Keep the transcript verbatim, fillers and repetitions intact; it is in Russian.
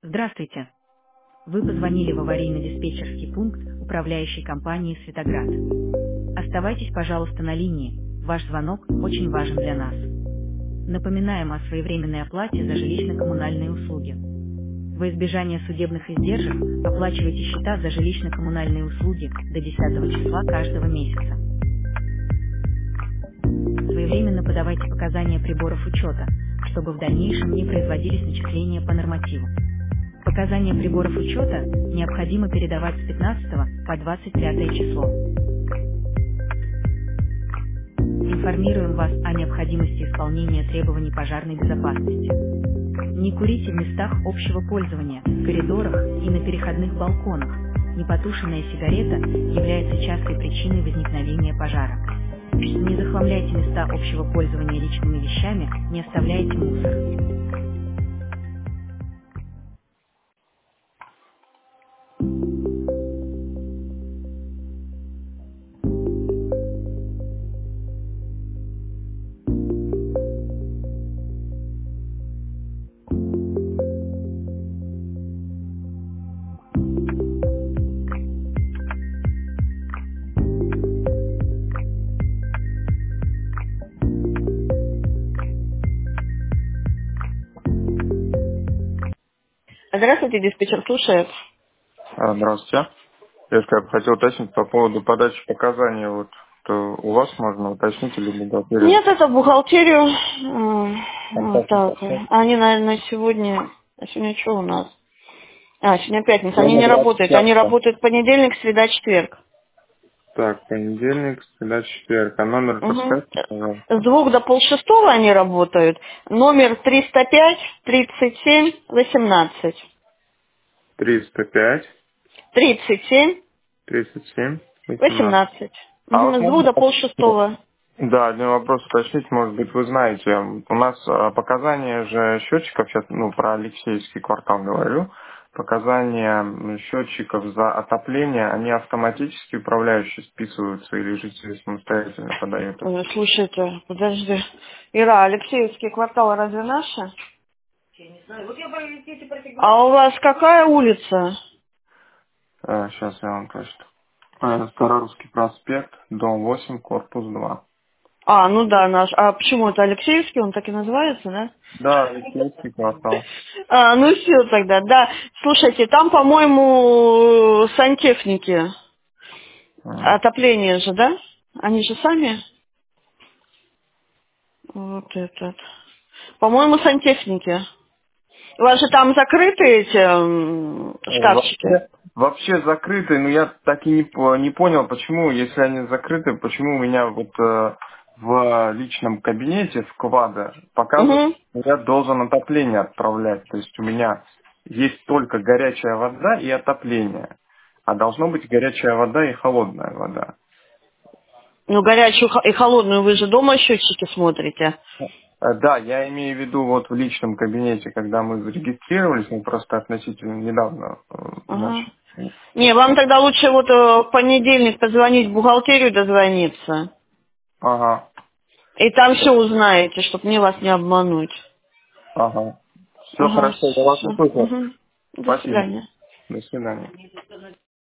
Здравствуйте. Вы позвонили в аварийно-диспетчерский пункт управляющей компании «Светоград». Оставайтесь, пожалуйста, на линии. Ваш звонок очень важен для нас. Напоминаем о своевременной оплате за жилищно-коммунальные услуги. Во избежание судебных издержек оплачивайте счета за жилищно-коммунальные услуги до десятого числа каждого месяца. Своевременно подавайте показания приборов учета, чтобы в дальнейшем не производились начисления по нормативу. Показания приборов учета необходимо передавать с пятнадцатого по двадцать пятое число. Информируем вас о необходимости исполнения требований пожарной безопасности. Не курите в местах общего пользования, в коридорах и на переходных балконах. Непотушенная сигарета является частой причиной возникновения пожара. Не захламляйте места общего пользования личными вещами, не оставляйте мусор. Здравствуйте, диспетчер слушает. А, Здравствуйте. Я бы хотел уточнить по поводу подачи показаний. Вот то у вас можно уточнить или бухгалтерию? Нет, это бухгалтерию. М, А Вот как это так. всё? Они, наверное, сегодня... А сегодня что у нас? А, сегодня пятница. Они Сегодня не двадцать работают. Они пятое. работают понедельник, среда, четверг. Так, понедельник, среда, четверг. А номер Угу. подскажите, пожалуйста? С двух до полшестого они работают. Номер триста пять тридцать семь восемнадцать. триста пять, тридцать семь тридцать семь, восемнадцать. восемнадцать. А Угу. вот С двух до можно... полшестого. Да, один вопрос уточнить, может быть, вы знаете. У нас а, показания же счетчиков, сейчас, ну, про Алексеевский квартал говорю, показания м, счетчиков за отопление, они автоматически управляющие списываются или жители самостоятельно подают их? Ой, слушайте, подожди. Ира, Алексеевский квартал разве наша? А у вас какая улица? А, сейчас я вам прочту. А, Старорусский проспект, дом восемь, корпус два. А, ну да, наш. А почему это Алексеевский, он так и называется, да? Да, Алексеевский квартал. А, ну все тогда, да. Слушайте, там, по-моему, сантехники. А. Отопление же, да? Они же сами? Вот этот. По-моему, сантехники. У вас же там закрыты эти м, Э, шкафчики? Вообще, вообще закрытый, но я так и не, по- не понял, почему, если они закрыты, почему у меня вот э, в личном кабинете в Квада показывает, Угу. что я должен отопление отправлять. То есть у меня есть только горячая вода и отопление. А должно быть горячая вода и холодная вода. Ну, горячую х- и холодную вы же дома счетчики смотрите. Э, Да, я имею в виду вот в личном кабинете, когда мы зарегистрировались, мы просто относительно недавно э, Ага. начали. Не, вам тогда лучше вот э, в понедельник позвонить в бухгалтерию, дозвониться. Ага, И там все узнаете, чтобы мне вас не обмануть. ага. Все Ага, хорошо, я вас все. услышал. Угу. До Спасибо. свидания. До свидания.